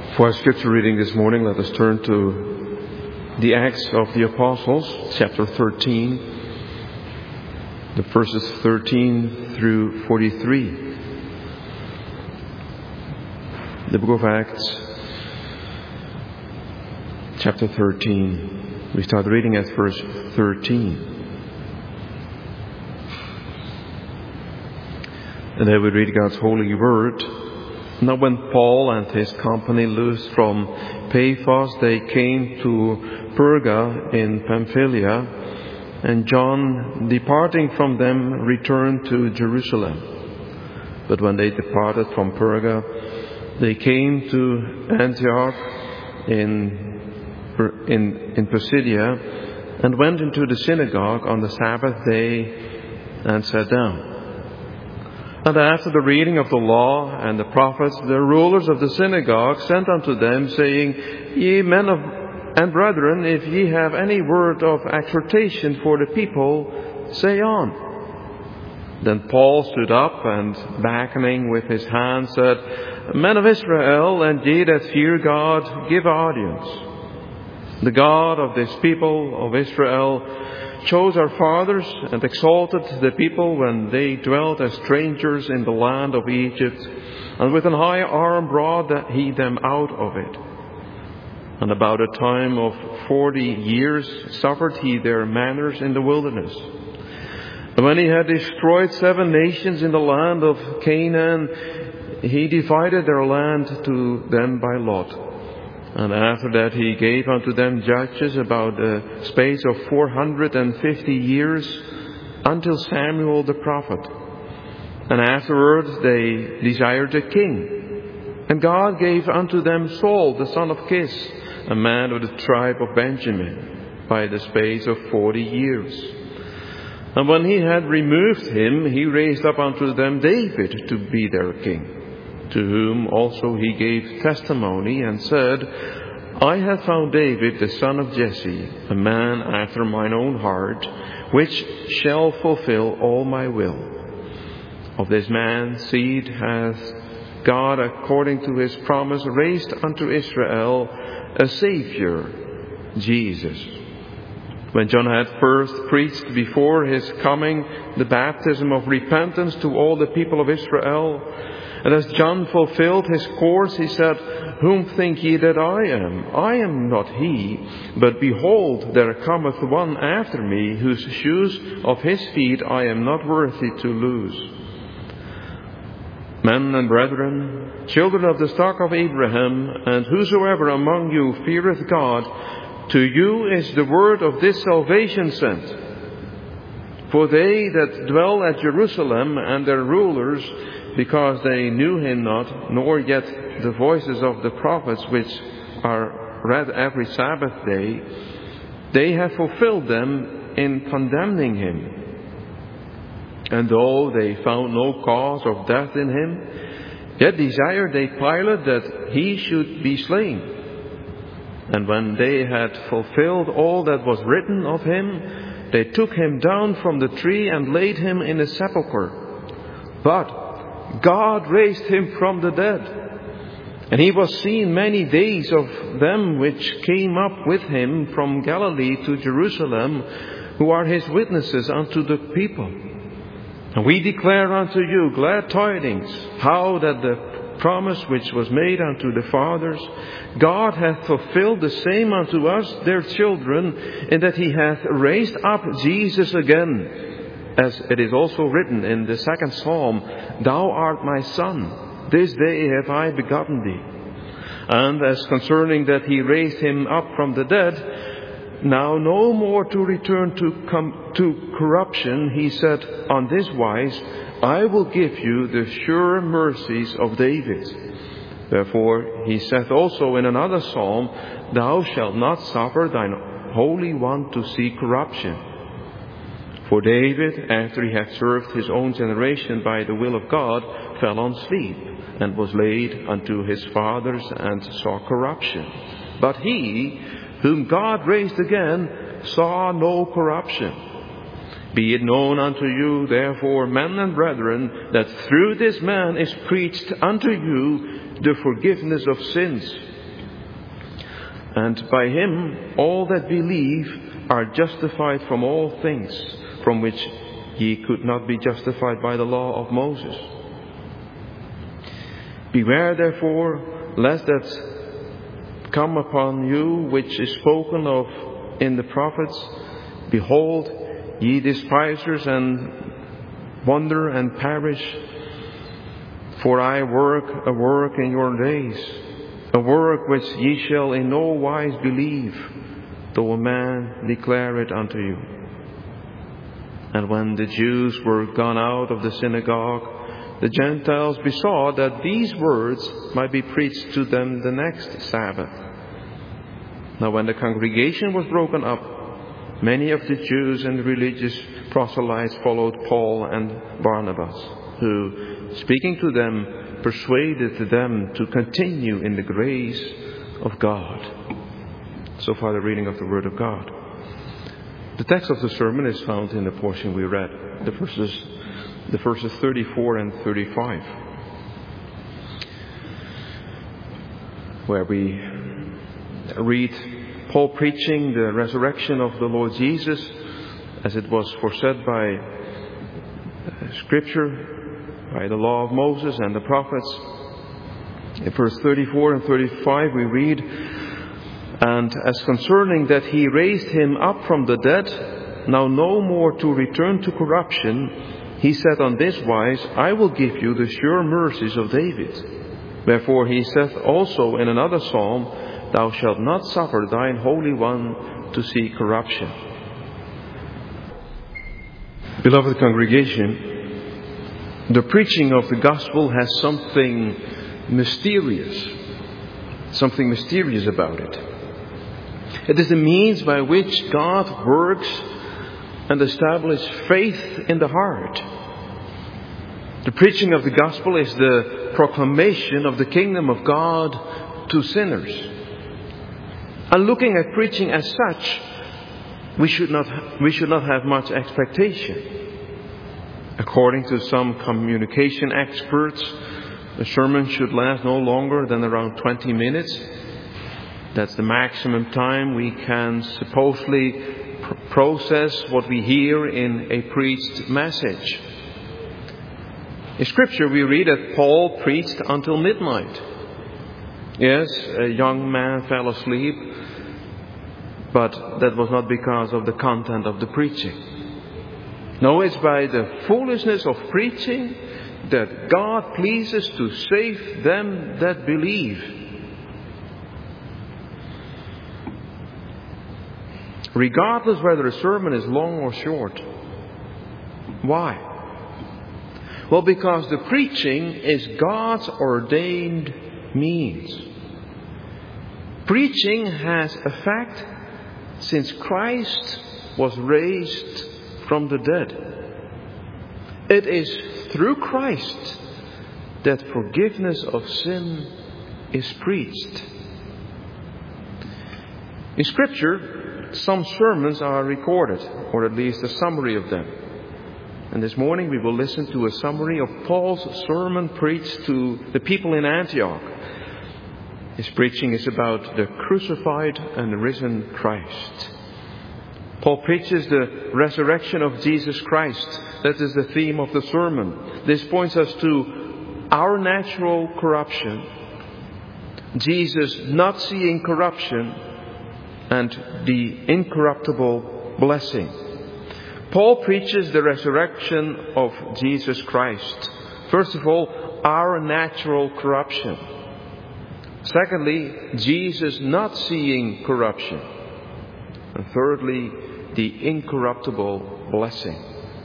For our scripture reading this morning, let us turn to the Acts of the Apostles, chapter 13, the verses 13 through 43. The book of Acts, chapter 13. We start reading at verse 13. And there we read God's holy word. Now when Paul and his company loosed from Paphos, they came to Perga in Pamphylia, and John, departing from them, returned to Jerusalem. But when they departed from Perga, they came to Antioch in Pisidia, and went into the synagogue on the Sabbath day and sat down. And after the reading of the law and the prophets, the rulers of the synagogue sent unto them, saying, Ye men and brethren, if ye have any word of exhortation for the people, say on. Then Paul stood up, and beckoning with his hand said, Men of Israel, and ye that fear God, give audience. The God of this people of Israel chose our fathers and exalted the people when they dwelt as strangers in the land of Egypt, and with an high arm brought he them out of it. And about a time of 40 years suffered he their manners in the wilderness. And when he had destroyed 7 nations in the land of Canaan, he divided their land to them by lot. And after that he gave unto them judges about the space of 450 years, until Samuel the prophet. And afterwards they desired a king. And God gave unto them Saul the son of Kish, a man of the tribe of Benjamin, by the space of 40 years. And when he had removed him, he raised up unto them David to be their king, to whom also he gave testimony and said, I have found David the son of Jesse, a man after mine own heart, which shall fulfill all my will. Of this man's seed hath God, according to his promise, raised unto Israel a Saviour, Jesus. When John had first preached before his coming the baptism of repentance to all the people of Israel, and as John fulfilled his course, he said, Whom think ye that I am? I am not he, but behold, there cometh one after me, whose shoes of his feet I am not worthy to loose. Men and brethren, children of the stock of Abraham, and whosoever among you feareth God, to you is the word of this salvation sent. For they that dwell at Jerusalem and their rulers, because they knew him not, nor yet the voices of the prophets which are read every Sabbath day, they have fulfilled them in condemning him. And though they found no cause of death in him, yet desired they Pilate that he should be slain. And when they had fulfilled all that was written of him, they took him down from the tree and laid him in a sepulchre. But God raised him from the dead, and he was seen many days of them which came up with him from Galilee to Jerusalem, who are his witnesses unto the people. And we declare unto you glad tidings, how that the promise which was made unto the fathers, God hath fulfilled the same unto us, their children, in that he hath raised up Jesus again, as it is also written in the 2nd Psalm, Thou art my son, this day have I begotten thee. And as concerning that he raised him up from the dead, now no more to return to corruption, he said on this wise, I will give you the sure mercies of David. Therefore he saith also in another psalm, Thou shalt not suffer thine Holy One to see corruption. For David, after he had served his own generation by the will of God, fell on sleep, and was laid unto his fathers, and saw corruption. But he, whom God raised again, saw no corruption. Be it known unto you, therefore, men and brethren, that through this man is preached unto you the forgiveness of sins. And by him all that believe are justified from all things, from which ye could not be justified by the law of Moses. Beware therefore, lest that come upon you which is spoken of in the prophets, behold, ye despisers, and wonder and perish. For I work a work in your days, a work which ye shall in no wise believe, though a man declare it unto you. And when the Jews were gone out of the synagogue, the Gentiles besought that these words might be preached to them the next Sabbath. Now when the congregation was broken up, many of the Jews and religious proselytes followed Paul and Barnabas, who, speaking to them, persuaded them to continue in the grace of God. So far the reading of the Word of God. The text of the sermon is found in the portion we read, the verses 34 and 35, where we read Paul preaching the resurrection of the Lord Jesus as it was foresaid by Scripture, by the law of Moses and the prophets. In verse 34 and 35 we read, "And as concerning that he raised him up from the dead, now no more to return to corruption, he said on this wise, I will give you the sure mercies of David. Wherefore he saith also in another psalm, Thou shalt not suffer thine Holy One to see corruption." Beloved congregation, the preaching of the gospel has something mysterious about it. It is the means by which God works and establishes faith in the heart. The preaching of the gospel is the proclamation of the kingdom of God to sinners. And looking at preaching as such, we should not have much expectation. According to some communication experts, the sermon should last no longer than around 20 minutes. That's the maximum time we can supposedly process what we hear in a preached message. In Scripture we read that Paul preached until midnight. Yes, a young man fell asleep, but that was not because of the content of the preaching. No, it's by the foolishness of preaching that God pleases to save them that believe. Regardless whether a sermon is long or short. Why? Well, because the preaching is God's ordained means. Preaching has effect since Christ was raised from the dead. It is through Christ that forgiveness of sin is preached. In Scripture, some sermons are recorded, or at least a summary of them. And this morning we will listen to a summary of Paul's sermon preached to the people in Antioch. His preaching is about the crucified and risen Christ. Paul preaches the resurrection of Jesus Christ. That is the theme of the sermon. This points us to our natural corruption, Jesus not seeing corruption, and the incorruptible blessing. Paul preaches the resurrection of Jesus Christ. First of all, our natural corruption. Secondly, Jesus not seeing corruption. And thirdly, the incorruptible blessing.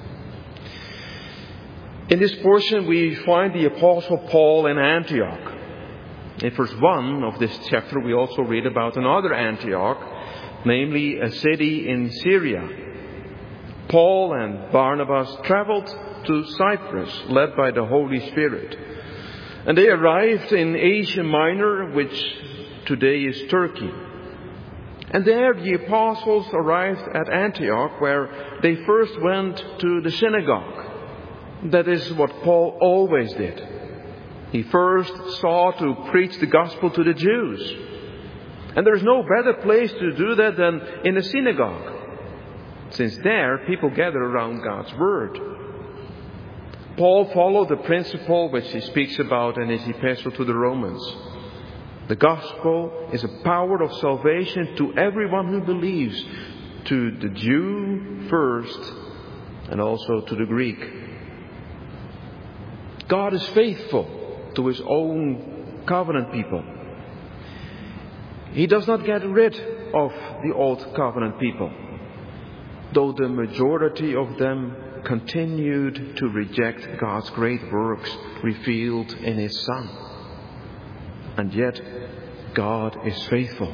In this portion we find the Apostle Paul in Antioch. In verse 1 of this chapter we also read about another Antioch, namely a city in Syria. Paul and Barnabas traveled to Cyprus, led by the Holy Spirit. And they arrived in Asia Minor, which today is Turkey. And there the apostles arrived at Antioch, where they first went to the synagogue. That is what Paul always did. He first sought to preach the gospel to the Jews. And there is no better place to do that than in a synagogue, since there people gather around God's Word. Paul followed the principle which he speaks about in his epistle to the Romans. The gospel is a power of salvation to everyone who believes, to the Jew first and also to the Greek. God is faithful to His own covenant people. He does not get rid of the old covenant people, though the majority of them continued to reject God's great works revealed in His Son. And yet, God is faithful.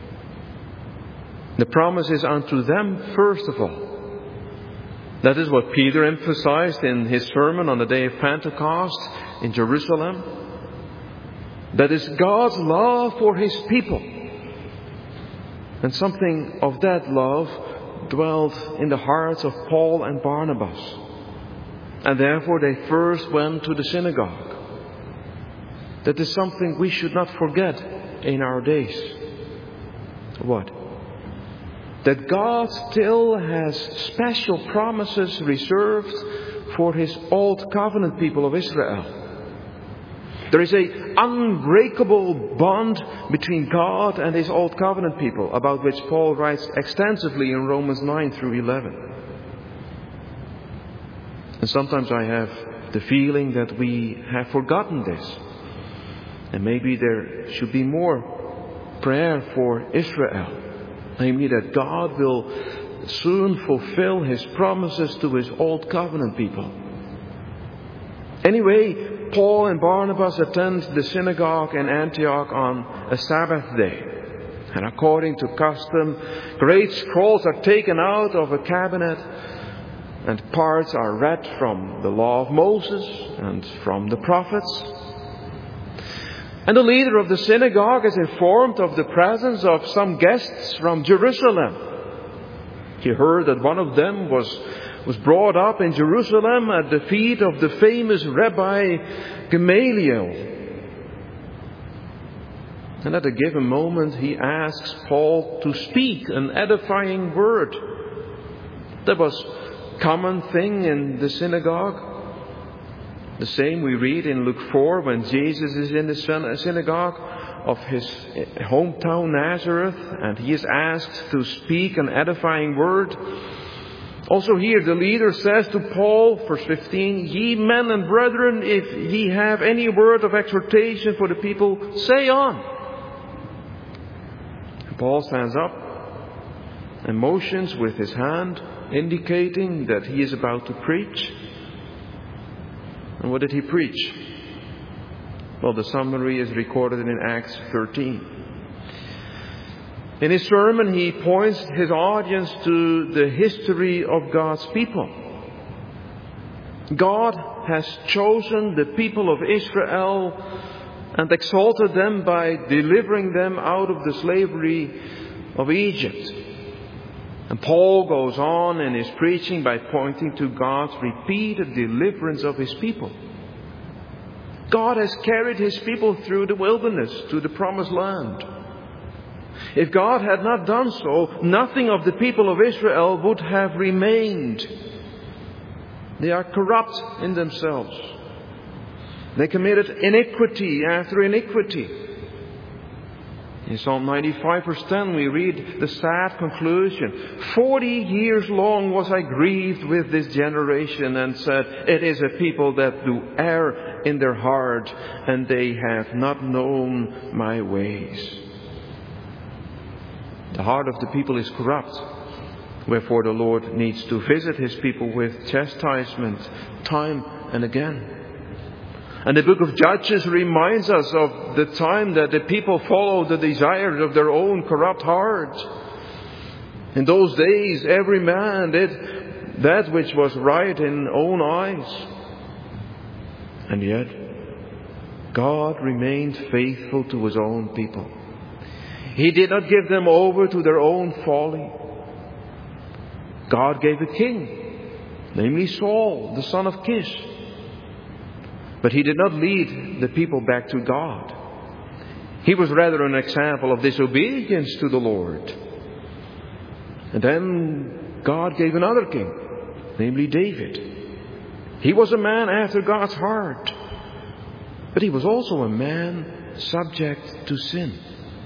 The promise is unto them first of all. That is what Peter emphasized in his sermon on the day of Pentecost in Jerusalem. That is God's love for His people. And something of that love dwelt in the hearts of Paul and Barnabas. And therefore they first went to the synagogue. That is something we should not forget in our days. What? That God still has special promises reserved for His old covenant people of Israel. There is an unbreakable bond between God and His old covenant people, about which Paul writes extensively in Romans 9 through 11. And sometimes I have the feeling that we have forgotten this. And maybe there should be more prayer for Israel. Namely, that God will soon fulfill His promises to His old covenant people. Anyway, Paul and Barnabas attend the synagogue in Antioch on a Sabbath day. And according to custom, great scrolls are taken out of a cabinet and parts are read from the law of Moses and from the prophets. And the leader of the synagogue is informed of the presence of some guests from Jerusalem. He heard that one of them was brought up in Jerusalem at the feet of the famous Rabbi Gamaliel. And at a given moment he asks Paul to speak an edifying word. That was a common thing in the synagogue. The same we read in Luke 4 when Jesus is in the synagogue of his hometown Nazareth and he is asked to speak an edifying word. Also here the leader says to Paul, verse 15, "Ye men and brethren, if ye have any word of exhortation for the people, say on." And Paul stands up and motions with his hand, indicating that he is about to preach. And what did he preach? Well, the summary is recorded in Acts 13. In his sermon, he points his audience to the history of God's people. God has chosen the people of Israel and exalted them by delivering them out of the slavery of Egypt. And Paul goes on in his preaching by pointing to God's repeated deliverance of His people. God has carried His people through the wilderness to the promised land. If God had not done so, nothing of the people of Israel would have remained. They are corrupt in themselves. They committed iniquity after iniquity. In Psalm 95 verse 10 we read the sad conclusion. 40 years long was I grieved with this generation and said, it is a people that do err in their heart and they have not known my ways. The heart of the people is corrupt. Wherefore the Lord needs to visit His people with chastisement time and again. And the book of Judges reminds us of the time that the people followed the desires of their own corrupt hearts. In those days, every man did that which was right in own eyes. And yet, God remained faithful to His own people. He did not give them over to their own folly. God gave a king, namely Saul, the son of Kish. But he did not lead the people back to God. He was rather an example of disobedience to the Lord. And then God gave another king, namely David. He was a man after God's heart. But he was also a man subject to sin.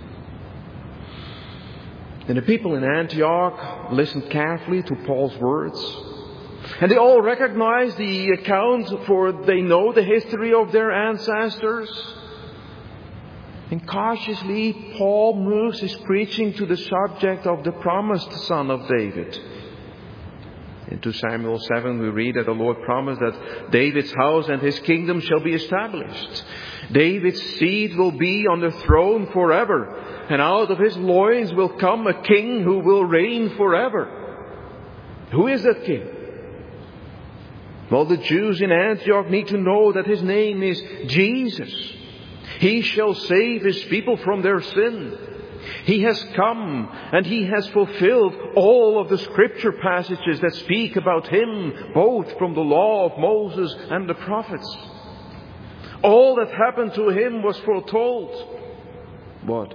And the people in Antioch listened carefully to Paul's words. And they all recognized the account, for they know the history of their ancestors. And cautiously, Paul moves his preaching to the subject of the promised son of David. In 2 Samuel 7 we read that the Lord promised that David's house and his kingdom shall be established. David's seed will be on the throne forever, and out of his loins will come a king who will reign forever. Who is that king? Well, the Jews in Antioch need to know that his name is Jesus. He shall save his people from their sin. He has come and he has fulfilled all of the scripture passages that speak about him, both from the law of Moses and the prophets. All that happened to him was foretold. What?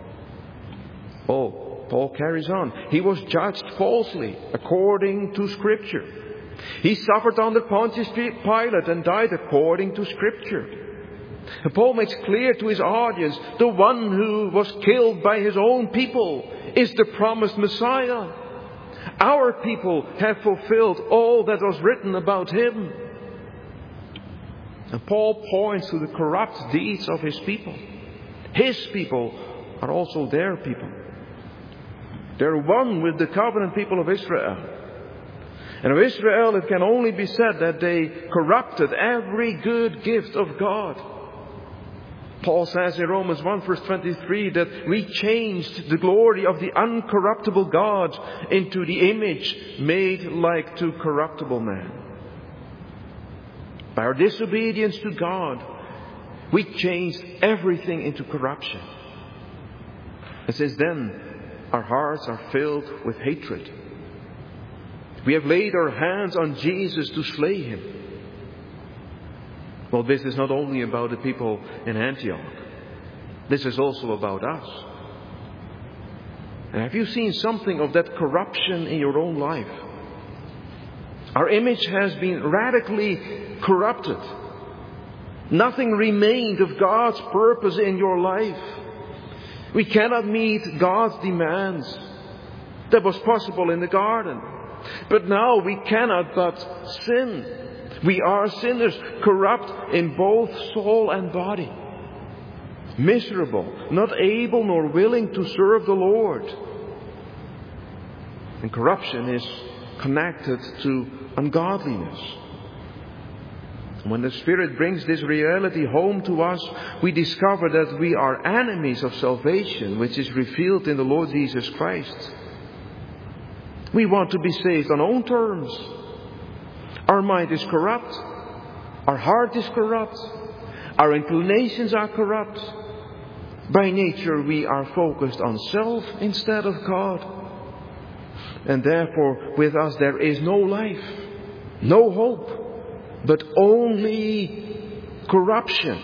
Oh, Paul carries on. He was judged falsely according to scripture. He suffered under Pontius Pilate and died according to scripture. And Paul makes clear to his audience, the one who was killed by his own people is the promised Messiah. Our people have fulfilled all that was written about him. And Paul points to the corrupt deeds of his people. His people are also their people. They're one with the covenant people of Israel. And of Israel it can only be said that they corrupted every good gift of God. Paul says in Romans 1 verse 23 that we changed the glory of the uncorruptible God into the image made like to corruptible man. By our disobedience to God, we changed everything into corruption. And since then, our hearts are filled with hatred. We have laid our hands on Jesus to slay him. Well, this is not only about the people in Antioch. This is also about us. And have you seen something of that corruption in your own life? Our image has been radically corrupted. Nothing remained of God's purpose in your life. We cannot meet God's demands. That was possible in the garden. But now we cannot but sin. We are sinners, corrupt in both soul and body. Miserable, not able nor willing to serve the Lord. And corruption is connected to ungodliness. When the Spirit brings this reality home to us, we discover that we are enemies of salvation, which is revealed in the Lord Jesus Christ. We want to be saved on our own terms. Our mind is corrupt. Our heart is corrupt. Our inclinations are corrupt. By nature, we are focused on self instead of God. And therefore, with us there is no life, no hope, but only corruption.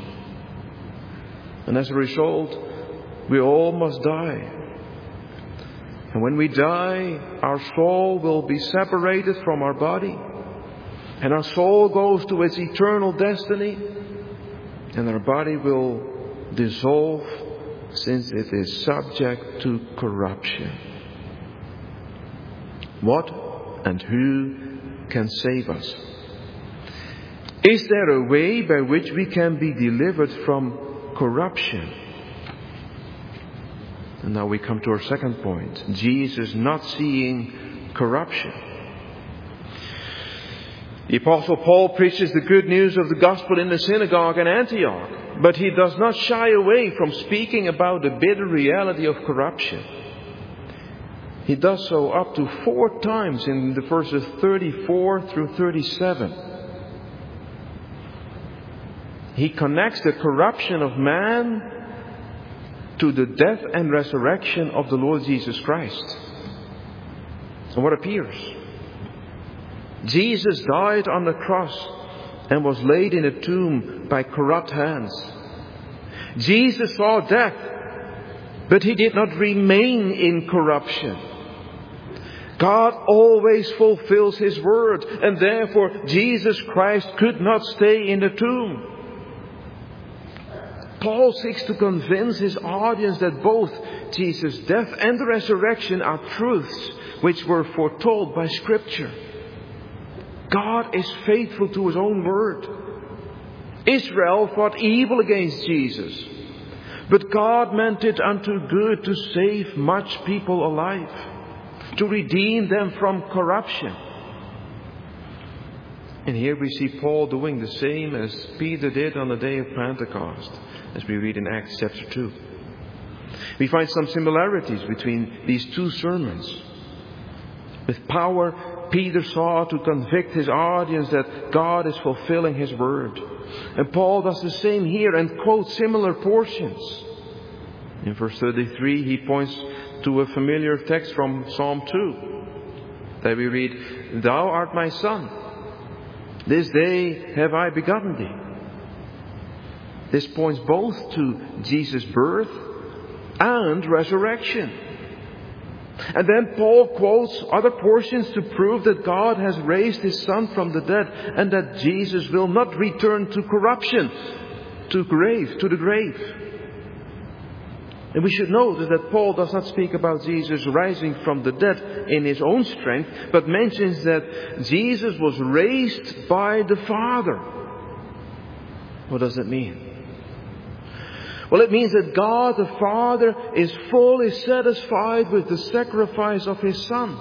And as a result, we all must die. And when we die, our soul will be separated from our body. And our soul goes to its eternal destiny. And our body will dissolve since it is subject to corruption. What and who can save us? Is there a way by which we can be delivered from corruption? And now we come to our second point. Jesus not seeing corruption. The Apostle Paul preaches the good news of the gospel in the synagogue in Antioch, but he does not shy away from speaking about the bitter reality of corruption. He does so up to 4 times in the verses 34 through 37. He connects the corruption of man to the death and resurrection of the Lord Jesus Christ. And what appears? Jesus died on the cross and was laid in a tomb by corrupt hands. Jesus saw death, but He did not remain in corruption. God always fulfills His word, and therefore Jesus Christ could not stay in the tomb. Paul seeks to convince his audience that both Jesus' death and the resurrection are truths which were foretold by Scripture. God is faithful to His own word. Israel fought evil against Jesus, but God meant it unto good to save much people alive, to redeem them from corruption. And here we see Paul doing the same as Peter did on the day of Pentecost, as we read in Acts chapter 2. We find some similarities between these two sermons. With power, Peter sought to convict his audience that God is fulfilling His word. And Paul does the same here and quotes similar portions. In verse 33, he points to a familiar text from Psalm 2. There we read, "Thou art my son. This day have I begotten thee." This points both to Jesus' birth and resurrection. And then Paul quotes other portions to prove that God has raised His Son from the dead and that Jesus will not return to corruption, to the grave. And we should notice that Paul does not speak about Jesus rising from the dead in His own strength, but mentions that Jesus was raised by the Father. What does that mean? Well, it means that God the Father is fully satisfied with the sacrifice of His Son.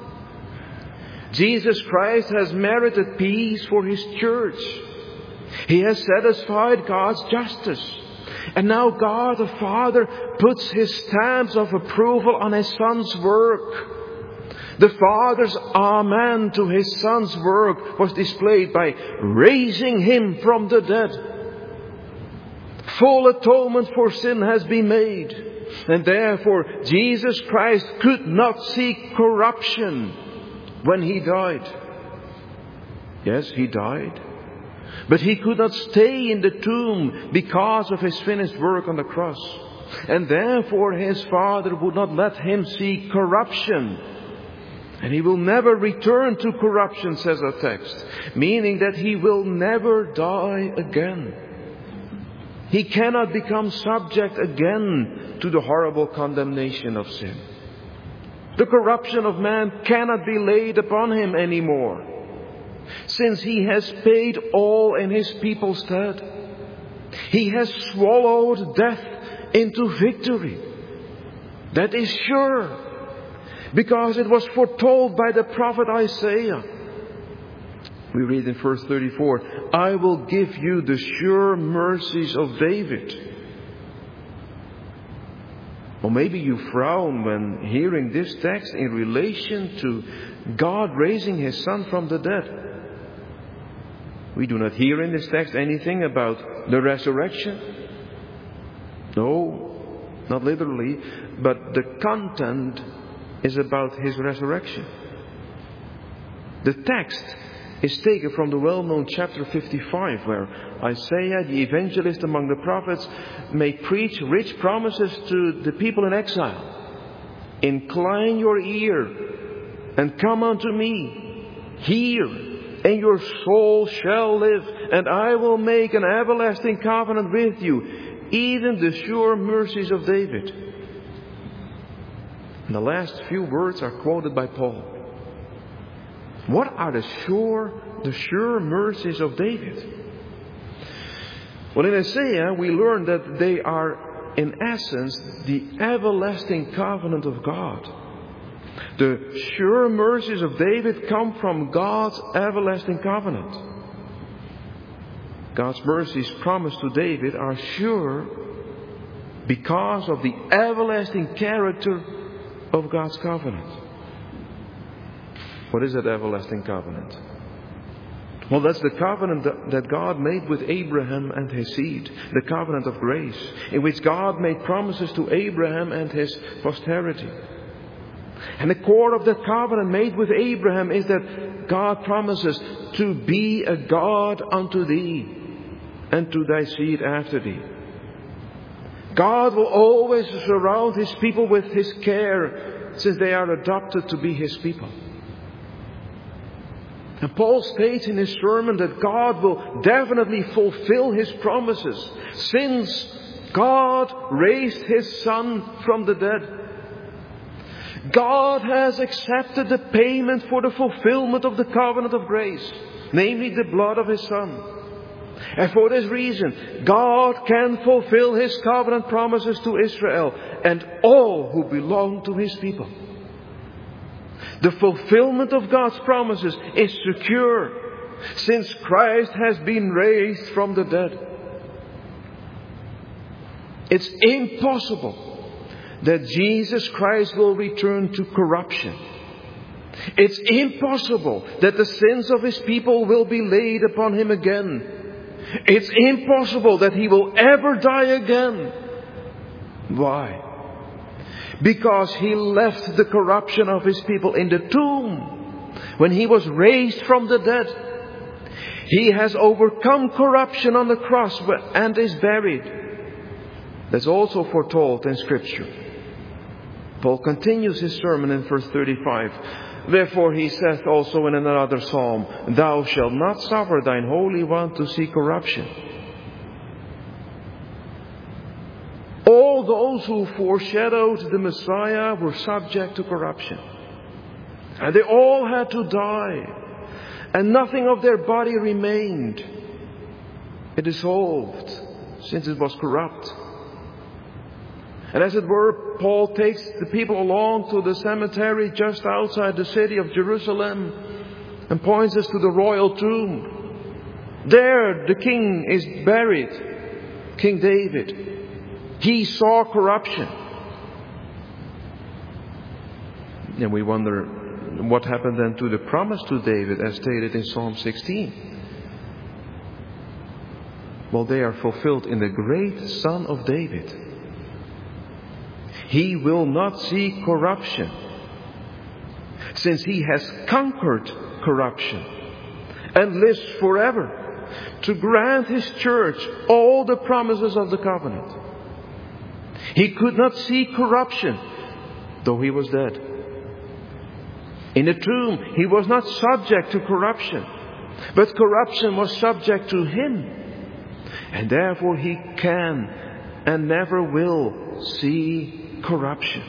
Jesus Christ has merited peace for His church. He has satisfied God's justice. And now God the Father puts His stamps of approval on His Son's work. The Father's amen to His Son's work was displayed by raising Him from the dead. Full atonement for sin has been made. And therefore Jesus Christ could not see corruption when He died. Yes, He died. But He could not stay in the tomb because of His finished work on the cross. And therefore His Father would not let Him see corruption. And He will never return to corruption, says our text. Meaning that He will never die again. He cannot become subject again to the horrible condemnation of sin. The corruption of man cannot be laid upon Him anymore, since He has paid all in His people's stead. He has swallowed death into victory. That is sure, because it was foretold by the prophet Isaiah. We read in verse 34, "I will give you the sure mercies of David." Well, maybe you frown when hearing this text in relation to God raising His Son from the dead. We do not hear in this text anything about the resurrection. No, not literally, but the content is about His resurrection. The text is taken from the well-known chapter 55, where Isaiah, the evangelist among the prophets, may preach rich promises to the people in exile. "Incline your ear and come unto me. Hear, and your soul shall live, and I will make an everlasting covenant with you, even the sure mercies of David." And the last few words are quoted by Paul. What are the sure mercies of David? Well, in Isaiah we learn that they are in essence the everlasting covenant of God. The sure mercies of David come from God's everlasting covenant. God's mercies promised to David are sure because of the everlasting character of God's covenant. What is that everlasting covenant? Well, that's the covenant that God made with Abraham and his seed, the covenant of grace, in which God made promises to Abraham and his posterity. And the core of that covenant made with Abraham is that God promises to be a God unto thee and to thy seed after thee. God will always surround His people with His care, since they are adopted to be His people. And Paul states in his sermon that God will definitely fulfill His promises, since God raised His Son from the dead. God has accepted the payment for the fulfillment of the covenant of grace, namely the blood of His Son. And for this reason, God can fulfill His covenant promises to Israel and all who belong to His people. The fulfillment of God's promises is secure, since Christ has been raised from the dead. It's impossible that Jesus Christ will return to corruption. It's impossible that the sins of His people will be laid upon Him again. It's impossible that He will ever die again. Why? Because He left the corruption of His people in the tomb when He was raised from the dead. He has overcome corruption on the cross and is buried. That's also foretold in Scripture. Paul continues his sermon in verse 35. Therefore he saith also in another psalm, Thou shalt not suffer thine Holy One to see corruption. All those who foreshadowed the Messiah were subject to corruption. And they all had to die. And nothing of their body remained. It dissolved, since it was corrupt. And as it were, Paul takes the people along to the cemetery just outside the city of Jerusalem and points us to the royal tomb. There the king is buried, King David. He saw corruption. And we wonder what happened then to the promise to David as stated in Psalm 16. Well, they are fulfilled in the great Son of David. He will not see corruption, since He has conquered corruption and lives forever to grant His church all the promises of the covenant. He could not see corruption, though He was dead. In the tomb, He was not subject to corruption, but corruption was subject to Him. And therefore He can and never will see corruption.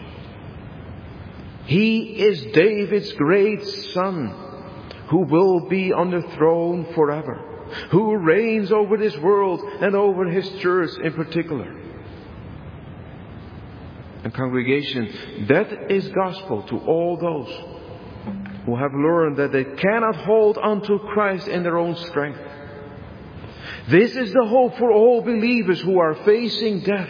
He is David's great Son, who will be on the throne forever, who reigns over this world and over His church in particular. And congregation, that is gospel to all those who have learned that they cannot hold on to Christ in their own strength. This is the hope for all believers who are facing death.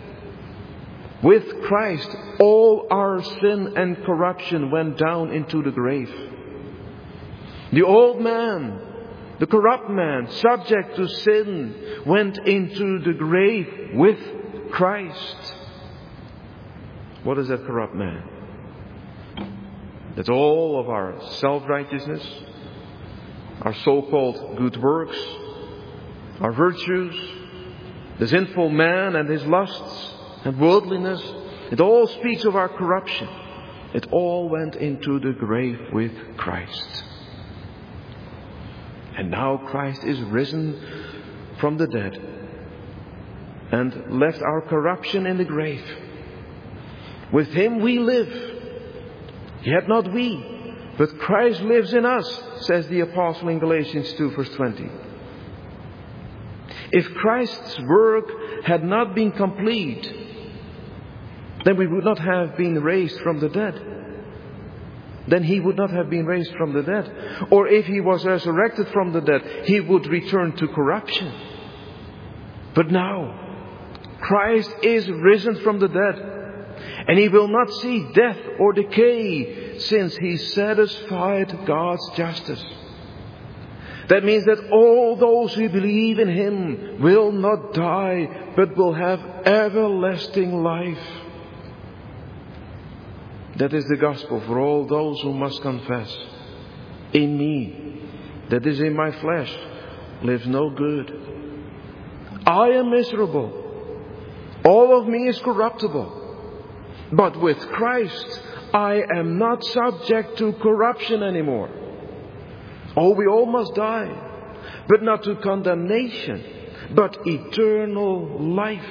With Christ, all our sin and corruption went down into the grave. The old man, the corrupt man, subject to sin, went into the grave with Christ. What is that corrupt man? That's all of our self-righteousness, our so-called good works, our virtues, the sinful man and his lusts and worldliness. It all speaks of our corruption. It all went into the grave with Christ. And now Christ is risen from the dead and left our corruption in the grave. With Him we live, yet not we, but Christ lives in us, says the apostle in Galatians 2 verse 20. If Christ's work had not been complete, then we would not have been raised from the dead. Then He would not have been raised from the dead. Or if He was resurrected from the dead, He would return to corruption. But now, Christ is risen from the dead, and He will not see death or decay, since He satisfied God's justice. That means that all those who believe in Him will not die, but will have everlasting life. That is the gospel for all those who must confess, in me, that is in my flesh, lives no good. I am miserable. All of me is corruptible. But with Christ, I am not subject to corruption anymore. Oh, we all must die, but not to condemnation, but eternal life.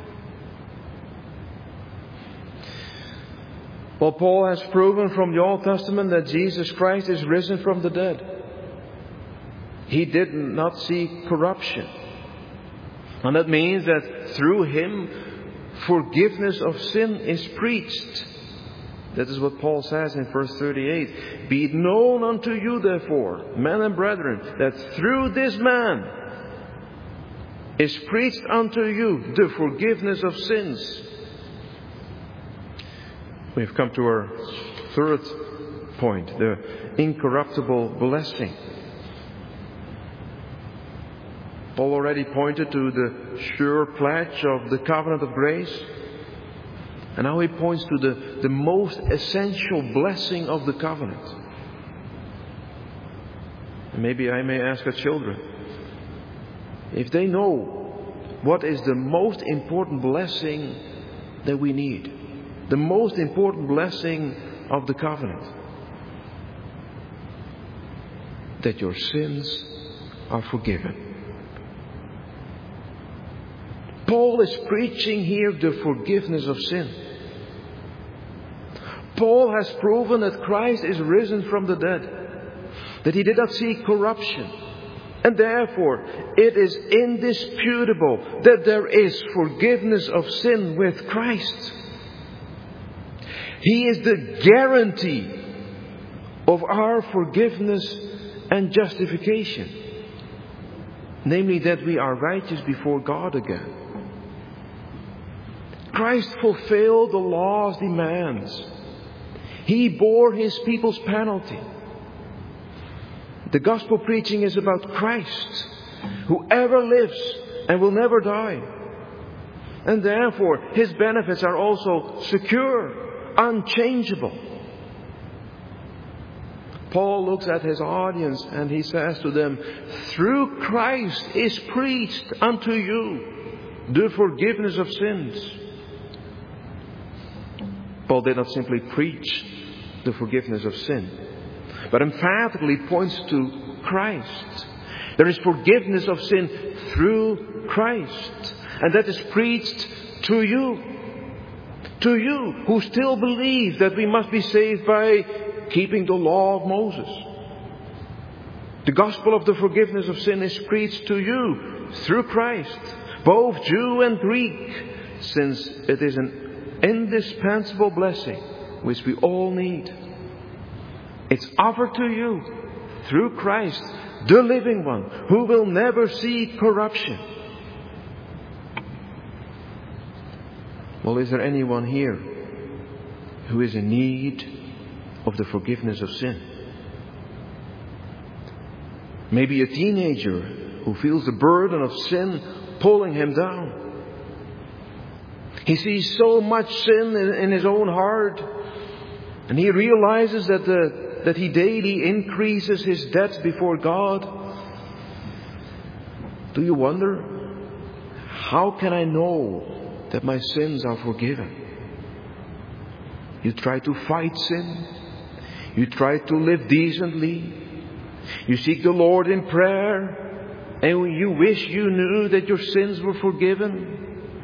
Well, Paul has proven from the Old Testament that Jesus Christ is risen from the dead. He did not see corruption. And that means that through Him, forgiveness of sin is preached. That is what Paul says in verse 38. Be it known unto you, therefore, men and brethren, that through this man is preached unto you the forgiveness of sins. We've come to our third point, the incorruptible blessing. Paul already pointed to the sure pledge of the covenant of grace. And now he points to the most essential blessing of the covenant. And maybe I may ask our children, if they know what is the most important blessing that we need, the most important blessing of the covenant, that your sins are forgiven. Paul is preaching here the forgiveness of sin. Paul has proven that Christ is risen from the dead, that He did not see corruption, and therefore it is indisputable that there is forgiveness of sin with Christ. He is the guarantee of our forgiveness and justification, namely that we are righteous before God again. Christ fulfilled the law's demands. He bore His people's penalty. The gospel preaching is about Christ, who ever lives and will never die. And therefore, His benefits are also secure, unchangeable. Paul looks at his audience and he says to them, through Christ is preached unto you the forgiveness of sins. Paul did not simply preach the forgiveness of sin, but emphatically points to Christ. There is forgiveness of sin through Christ, and that is preached to you. To you who still believe that we must be saved by keeping the law of Moses. The gospel of the forgiveness of sin is preached to you through Christ, both Jew and Greek, since it is an indispensable blessing which we all need. It's offered to you through Christ, the living one, who will never see corruption. Well, is there anyone here who is in need of the forgiveness of sin? Maybe a teenager who feels the burden of sin pulling him down. He sees so much sin in his own heart, and he realizes that he daily increases his debts before God. Do you wonder, how can I know that my sins are forgiven? You try to fight sin. You try to live decently. You seek the Lord in prayer, and you wish you knew that your sins were forgiven.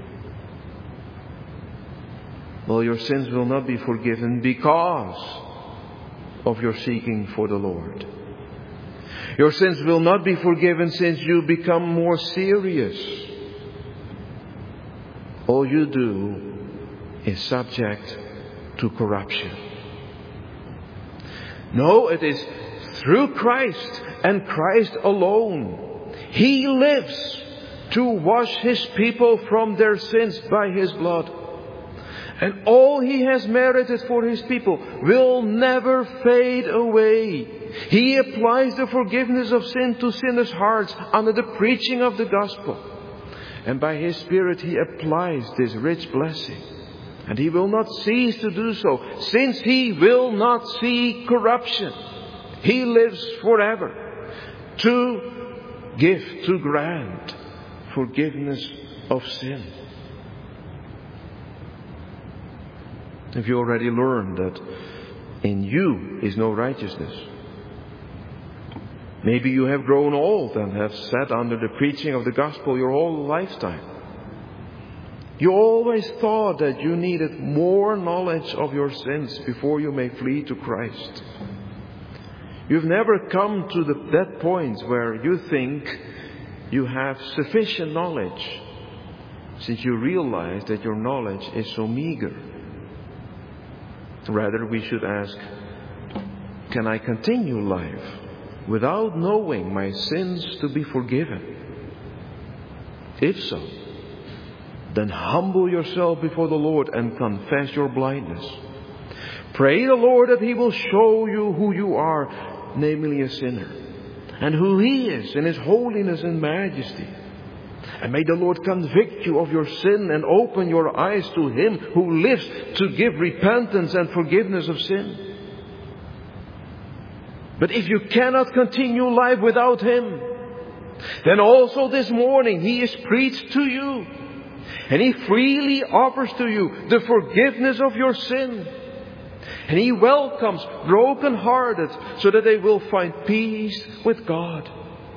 Well, your sins will not be forgiven because of your seeking for the Lord. Your sins will not be forgiven since you become more serious. All you do is subject to corruption. No, it is through Christ and Christ alone. He lives to wash His people from their sins by His blood. And all He has merited for His people will never fade away. He applies the forgiveness of sin to sinners' hearts under the preaching of the gospel. And by His Spirit He applies this rich blessing. And He will not cease to do so, since He will not see corruption. He lives forever to give, to grant forgiveness of sin. Have you already learned that in you is no righteousness? Maybe you have grown old and have sat under the preaching of the gospel your whole lifetime. You always thought that you needed more knowledge of your sins before you may flee to Christ. You've never come to that point where you think you have sufficient knowledge, since you realize that your knowledge is so meager. Rather, we should ask, can I continue life without knowing my sins to be forgiven? If so, then humble yourself before the Lord and confess your blindness. Pray the Lord that He will show you who you are, namely a sinner, and who He is in His holiness and majesty. And may the Lord convict you of your sin and open your eyes to Him who lives to give repentance and forgiveness of sin. But if you cannot continue life without Him, then also this morning He is preached to you. And He freely offers to you the forgiveness of your sin. And He welcomes broken-hearted so that they will find peace with God.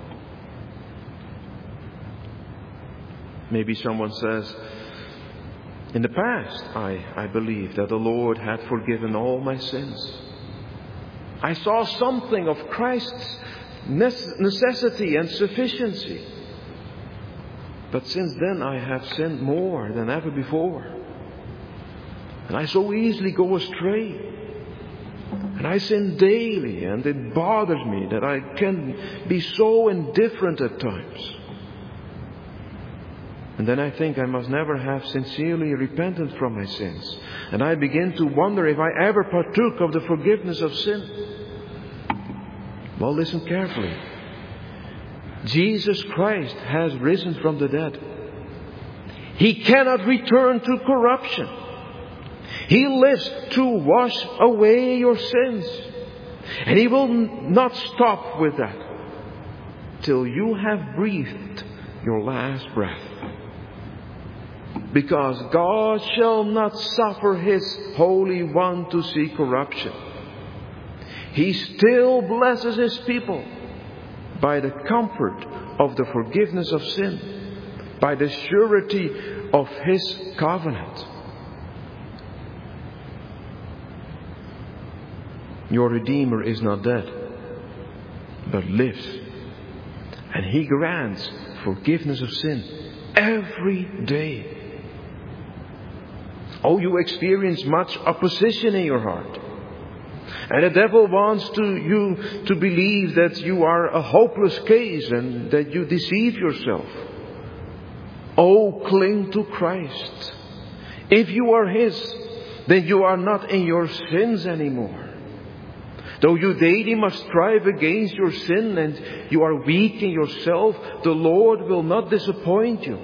Maybe someone says, in the past, I believed that the Lord had forgiven all my sins. I saw something of Christ's necessity and sufficiency. But since then I have sinned more than ever before. And I so easily go astray. And I sin daily, and it bothers me that I can be so indifferent at times. And then I think I must never have sincerely repented from my sins. And I begin to wonder if I ever partook of the forgiveness of sin. Well, listen carefully. Jesus Christ has risen from the dead. He cannot return to corruption. He lives to wash away your sins. And He will not stop with that till you have breathed your last breath. Because God shall not suffer His Holy One to see corruption. He still blesses His people by the comfort of the forgiveness of sin, by the surety of His covenant. Your Redeemer is not dead, but lives. And He grants forgiveness of sin every day. Oh, you experience much opposition in your heart. And the devil wants you to believe that you are a hopeless case and that you deceive yourself. Oh, cling to Christ. If you are His, then you are not in your sins anymore. Though you daily must strive against your sin and you are weak in yourself, the Lord will not disappoint you.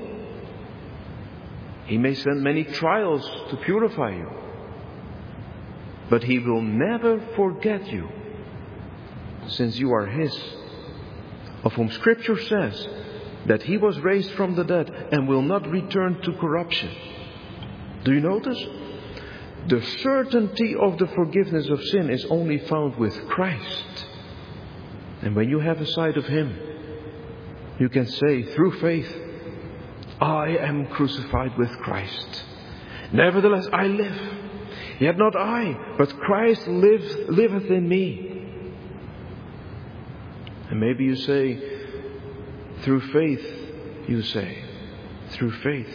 He may send many trials to purify you, but He will never forget you, since you are His, of whom Scripture says that He was raised from the dead and will not return to corruption. Do you notice? The certainty of the forgiveness of sin is only found with Christ. And when you have a sight of Him, you can say through faith, I am crucified with Christ. Nevertheless I live. Yet not I, but Christ liveth in me. And maybe you say, through faith, you say, through faith.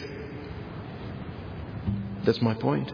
That's my point.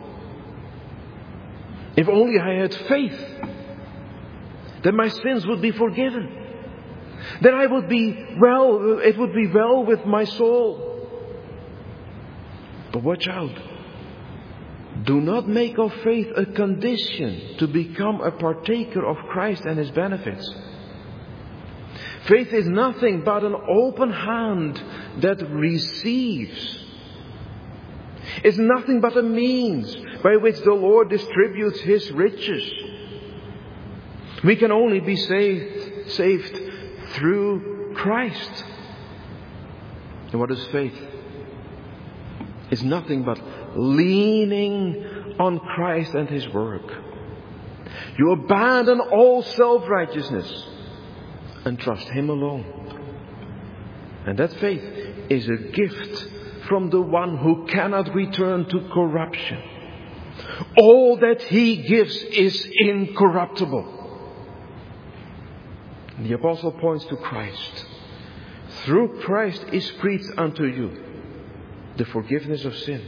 If only I had faith, then my sins would be forgiven. Then I would be well, it would be well with my soul. But watch out. Do not make of faith a condition to become a partaker of Christ and His benefits. Faith is nothing but an open hand that receives. It's nothing but a means by which the Lord distributes His riches. We can only be saved through Christ. And what is faith? It's nothing but leaning on Christ and His work. You abandon all self-righteousness and trust Him alone. And that faith is a gift from the one who cannot return to corruption. All that He gives is incorruptible. The apostle points to Christ. Through Christ is preached unto you the forgiveness of sin.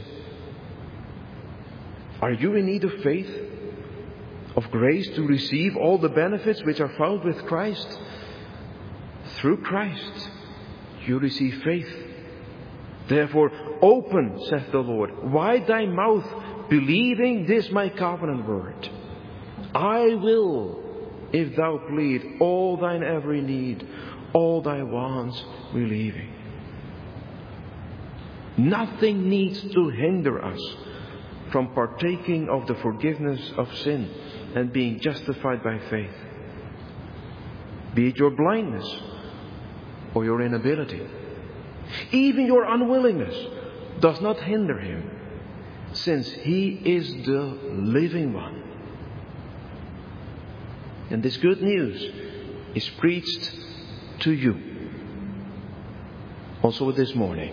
Are you in need of faith, of grace to receive all the benefits which are found with Christ? Through Christ you receive faith. Therefore open, saith the Lord, wide thy mouth, believing this my covenant word. I will, if thou plead, all thine every need, all thy wants relieving. Nothing needs to hinder us from partaking of the forgiveness of sin and being justified by faith. Be it your blindness or your inability. Even your unwillingness does not hinder Him, since He is the living one. And this good news is preached to you also this morning.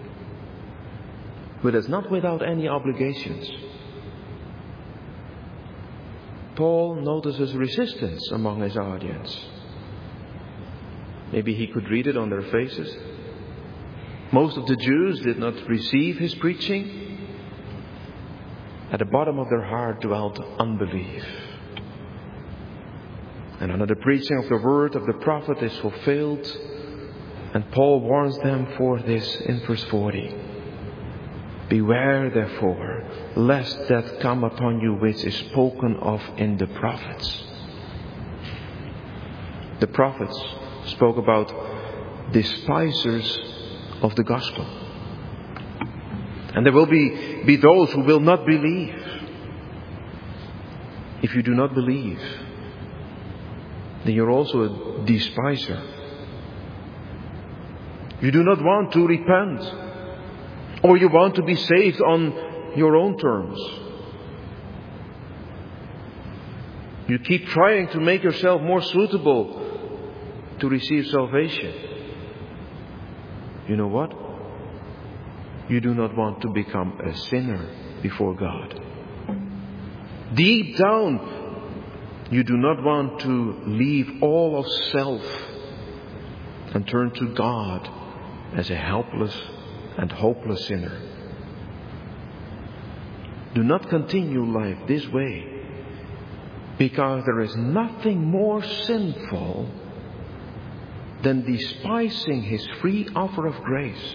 But it's not without any obligations. Paul notices resistance among his audience. Maybe he could read it on their faces. Most of the Jews did not receive his preaching. At the bottom of their heart dwelt unbelief. And under the preaching of the word of the prophet is fulfilled. And Paul warns them for this in verse 40. Beware therefore, lest that come upon you which is spoken of in the prophets. The prophets spoke about despisers of the gospel. And there will be those who will not believe. If you do not believe, then you're also a despiser. You do not want to repent. Or you want to be saved on your own terms. You keep trying to make yourself more suitable to receive salvation. You know what? You do not want to become a sinner before God. Deep down, you do not want to leave all of self and turn to God as a helpless and hopeless sinner. Do not continue life this way, because there is nothing more sinful than despising His free offer of grace.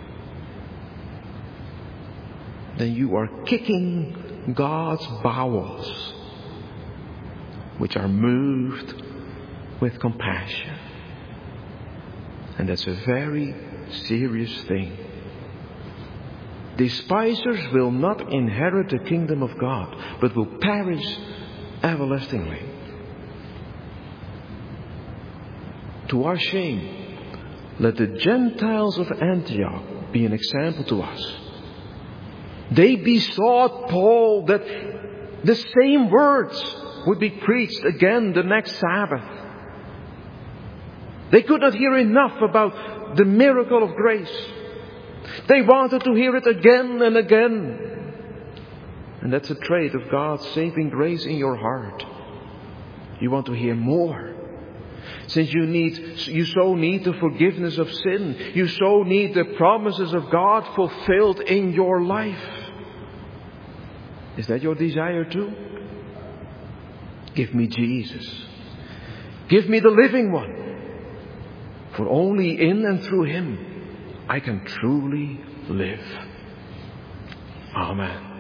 Then you are kicking God's bowels, which are moved with compassion. And that's a very serious thing. Despisers will not inherit the kingdom of God, but will perish everlastingly. To our shame, let the Gentiles of Antioch be an example to us. They besought Paul that the same words would be preached again the next Sabbath. They could not hear enough about the miracle of grace. They wanted to hear it again and again. And that's a trait of God's saving grace in your heart. You want to hear more. Since you so need the forgiveness of sin. You so need the promises of God fulfilled in your life. Is that your desire too? Give me Jesus. Give me the living one. For only in and through Him I can truly live. Amen.